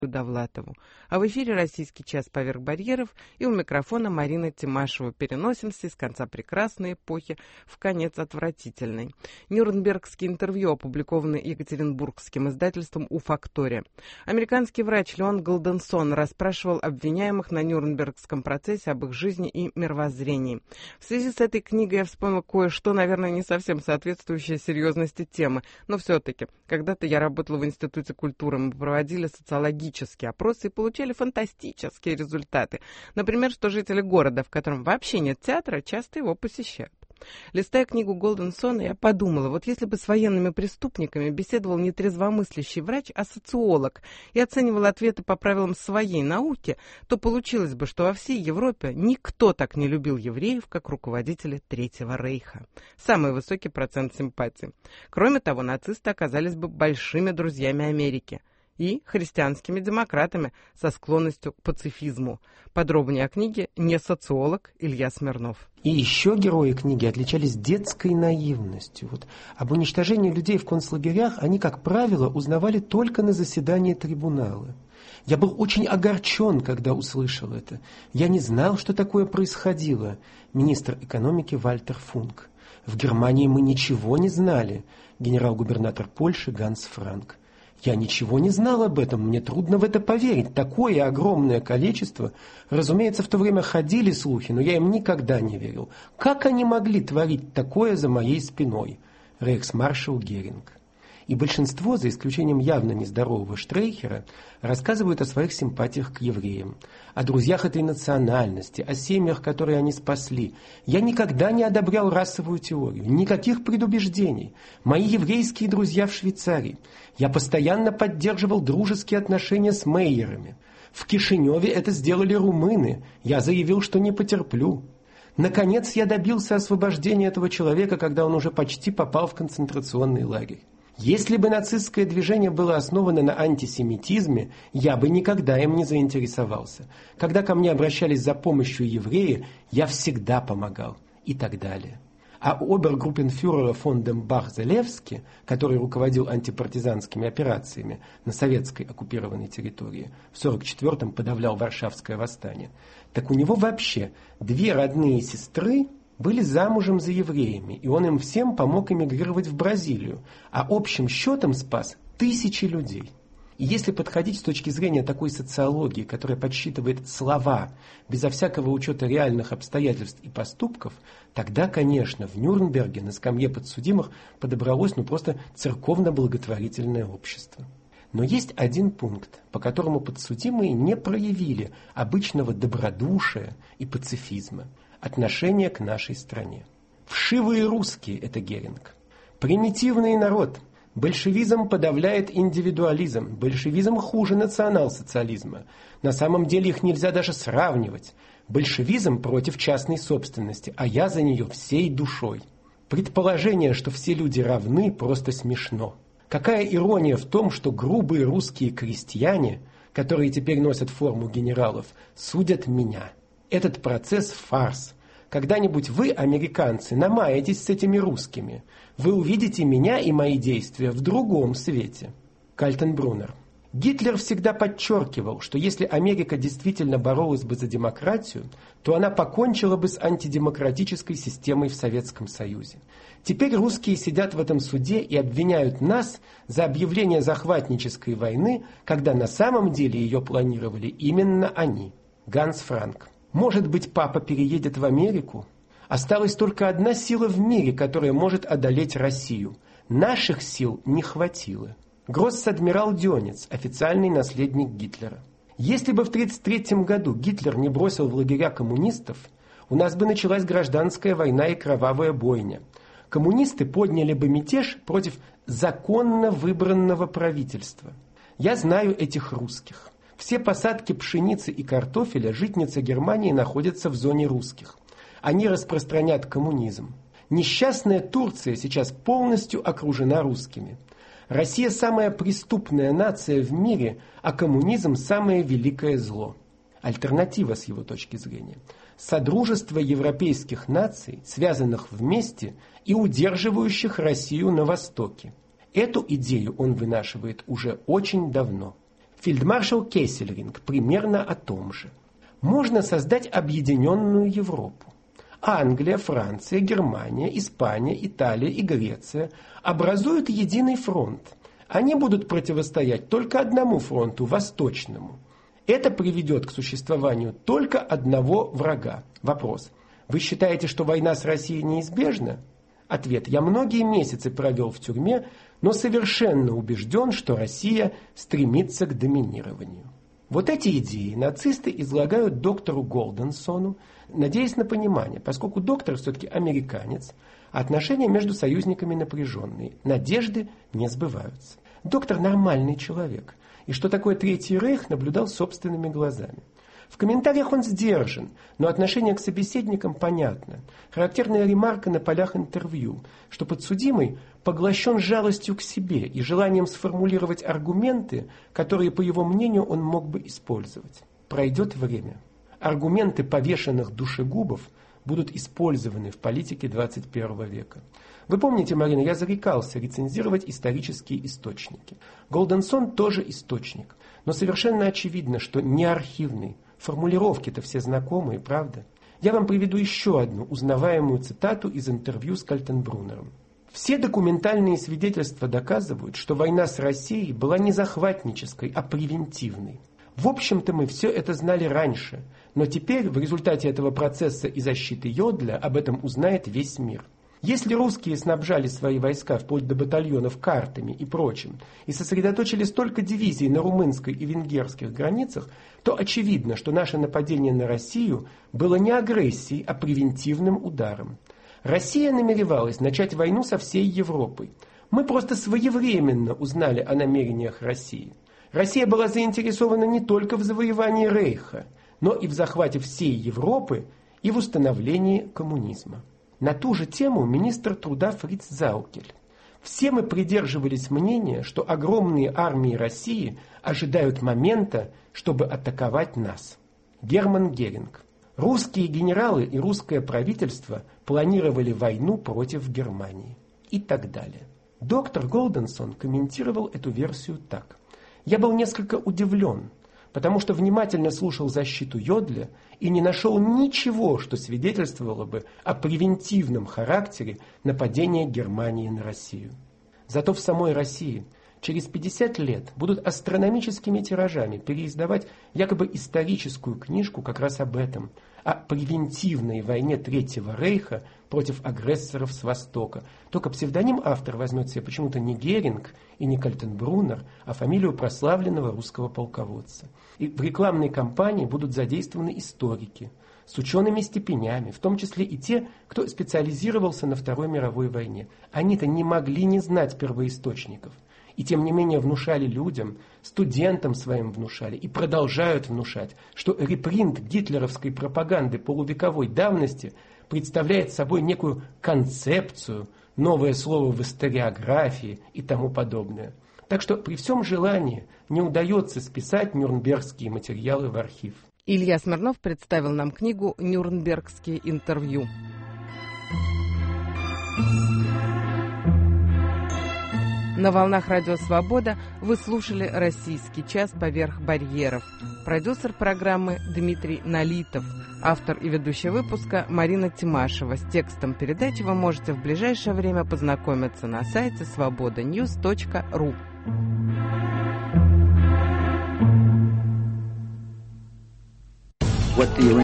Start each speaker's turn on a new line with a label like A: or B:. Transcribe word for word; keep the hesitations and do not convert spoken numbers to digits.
A: Довлатову. А в эфире «Российский час поверх барьеров», и у микрофона Марина Тимашева. Переносимся из конца прекрасной эпохи в конец отвратительной. Нюрнбергские интервью опубликованы екатеринбургским издательством «У-Фактория». Американский врач Леон Голденсон расспрашивал обвиняемых на Нюрнбергском процессе об их жизни и мировоззрении. В связи с этой книгой я вспомнила кое-что, наверное, не совсем соответствующее серьезности темы, но все-таки. Когда-то я работала в Институте культуры, мы проводили социологические опросы и получали фантастические результаты. Например, что жители города, в котором вообще нет театра, часто его посещают. Листая книгу Голденсона, я подумала, вот если бы с военными преступниками беседовал не трезвомыслящий врач, а социолог, и оценивал ответы по правилам своей науки, то получилось бы, что во всей Европе никто так не любил евреев, как руководители Третьего Рейха. Самый высокий процент симпатии. Кроме того, нацисты оказались бы большими друзьями Америки и христианскими демократами со склонностью к пацифизму. Подробнее о книге «Не социолог» Илья Смирнов.
B: И еще герои книги отличались детской наивностью. Вот об уничтожении людей в концлагерях они, как правило, узнавали только на заседании трибунала. Я был очень огорчен, когда услышал это. Я не знал, что такое происходило. Министр экономики Вальтер Функ. В Германии мы ничего не знали. Генерал-губернатор Польши Ганс Франк. Я ничего не знал об этом, мне трудно в это поверить. Такое огромное количество. Разумеется, в то время ходили слухи, но я им никогда не верил. Как они могли творить такое за моей спиной? Рейхсмаршал Геринг. И большинство, за исключением явно нездорового Штрейхера, рассказывают о своих симпатиях к евреям, о друзьях этой национальности, о семьях, которые они спасли. Я никогда не одобрял расовую теорию, никаких предубеждений. Мои еврейские друзья в Швейцарии. Я постоянно поддерживал дружеские отношения с мейерами. В Кишиневе это сделали румыны. Я заявил, что не потерплю. Наконец я добился освобождения этого человека, когда он уже почти попал в концентрационный лагерь. Если бы нацистское движение было основано на антисемитизме, я бы никогда им не заинтересовался. Когда ко мне обращались за помощью евреи, я всегда помогал. И так далее. А обергруппенфюрера фон Дембах-Залевски, который руководил антипартизанскими операциями на советской оккупированной территории, в сорок четвёртом подавлял Варшавское восстание, так у него вообще две родные сестры были замужем за евреями, и он им всем помог эмигрировать в Бразилию, а общим счетом спас тысячи людей. И если подходить с точки зрения такой социологии, которая подсчитывает слова безо всякого учета реальных обстоятельств и поступков, тогда, конечно, в Нюрнберге на скамье подсудимых подобралось ну просто церковно-благотворительное общество. Но есть один пункт, по которому подсудимые не проявили обычного добродушия и пацифизма. Отношение к нашей стране. Вшивые русские – это Геринг. Примитивный народ. Большевизм подавляет индивидуализм. Большевизм хуже национал-социализма. На самом деле их нельзя даже сравнивать. Большевизм против частной собственности, а я за нее всей душой. Предположение, что все люди равны, просто смешно. Какая ирония в том, что грубые русские крестьяне, которые теперь носят форму генералов, судят меня. Этот процесс – фарс. Когда-нибудь вы, американцы, намаетесь с этими русскими. Вы увидите меня и мои действия в другом свете. Кальтенбруннер. Гитлер всегда подчеркивал, что если Америка действительно боролась бы за демократию, то она покончила бы с антидемократической системой в Советском Союзе. Теперь русские сидят в этом суде и обвиняют нас за объявление захватнической войны, когда на самом деле ее планировали именно они. Ганс Франк. Может быть, папа переедет в Америку? Осталась только одна сила в мире, которая может одолеть Россию. Наших сил не хватило. Гросс-адмирал Дёнец, официальный наследник Гитлера. Если бы в тысяча девятьсот тридцать третьем году Гитлер не бросил в лагеря коммунистов, у нас бы началась гражданская война и кровавая бойня. Коммунисты подняли бы мятеж против законно выбранного правительства. Я знаю этих русских. Все посадки пшеницы и картофеля житницы Германии находятся в зоне русских. Они распространят коммунизм. Несчастная Турция сейчас полностью окружена русскими. Россия самая преступная нация в мире, а коммунизм самое великое зло. Альтернатива с его точки зрения. Содружество европейских наций, связанных вместе и удерживающих Россию на Востоке. Эту идею он вынашивает уже очень давно. Фельдмаршал Кессельринг примерно о том же. Можно создать объединенную Европу. Англия, Франция, Германия, Испания, Италия и Греция образуют единый фронт. Они будут противостоять только одному фронту, восточному. Это приведет к существованию только одного врага. Вопрос. Вы считаете, что война с Россией неизбежна? Ответ. Я многие месяцы провел в тюрьме, но совершенно убежден, что Россия стремится к доминированию. Вот эти идеи нацисты излагают доктору Голденсону, надеясь на понимание, поскольку доктор все-таки американец, а отношения между союзниками напряженные, надежды не сбываются. Доктор нормальный человек, и что такое Третий Рейх, наблюдал собственными глазами. В комментариях он сдержан, но отношение к собеседникам понятно. Характерная ремарка на полях интервью, что подсудимый поглощен жалостью к себе и желанием сформулировать аргументы, которые, по его мнению, он мог бы использовать. Пройдет время. Аргументы повешенных душегубов будут использованы в политике двадцать первого века. Вы помните, Марина, я зарекался рецензировать исторические источники. Голденсон тоже источник, но совершенно очевидно, что не архивный. Формулировки-то все знакомые, правда? Я вам приведу еще одну узнаваемую цитату из интервью с Кальтенбруннером. Все документальные свидетельства доказывают, что война с Россией была не захватнической, а превентивной. В общем-то, мы все это знали раньше, но теперь в результате этого процесса и защиты Йодля об этом узнает весь мир. Если русские снабжали свои войска вплоть до батальонов картами и прочим, и сосредоточили столько дивизий на румынской и венгерских границах, то очевидно, что наше нападение на Россию было не агрессией, а превентивным ударом. Россия намеревалась начать войну со всей Европой. Мы просто своевременно узнали о намерениях России. Россия была заинтересована не только в завоевании Рейха, но и в захвате всей Европы и в установлении коммунизма. На ту же тему министр труда Фриц Заукель. Все мы придерживались мнения, что огромные армии России ожидают момента, чтобы атаковать нас. Герман Геринг. Русские генералы и русское правительство планировали войну против Германии. И так далее. Доктор Голденсон комментировал эту версию так. Я был несколько удивлен, потому что внимательно слушал защиту Йодля и не нашел ничего, что свидетельствовало бы о превентивном характере нападения Германии на Россию. Зато в самой России через пятьдесят лет будут астрономическими тиражами переиздавать якобы историческую книжку как раз об этом, о превентивной войне Третьего Рейха против агрессоров с Востока. Только псевдоним автор возьмет себе почему-то не Геринг и не Кальтенбруннер, а фамилию прославленного русского полководца. И в рекламной кампании будут задействованы историки с учеными степенями, в том числе и те, кто специализировался на Второй мировой войне. Они-то не могли не знать первоисточников. И тем не менее внушали людям, студентам своим внушали и продолжают внушать, что репринт гитлеровской пропаганды полувековой давности представляет собой некую концепцию, новое слово в историографии и тому подобное. Так что при всем желании не удается списать нюрнбергские материалы в архив.
A: Илья Смирнов представил нам книгу «Нюрнбергские интервью». На волнах Радио Свобода вы слушали «Российский час поверх барьеров». Продюсер программы Дмитрий Налитов. Автор и ведущая выпуска Марина Тимашева. С текстом передачи вы можете в ближайшее время познакомиться на сайте свобода ньюс точка ру. What do you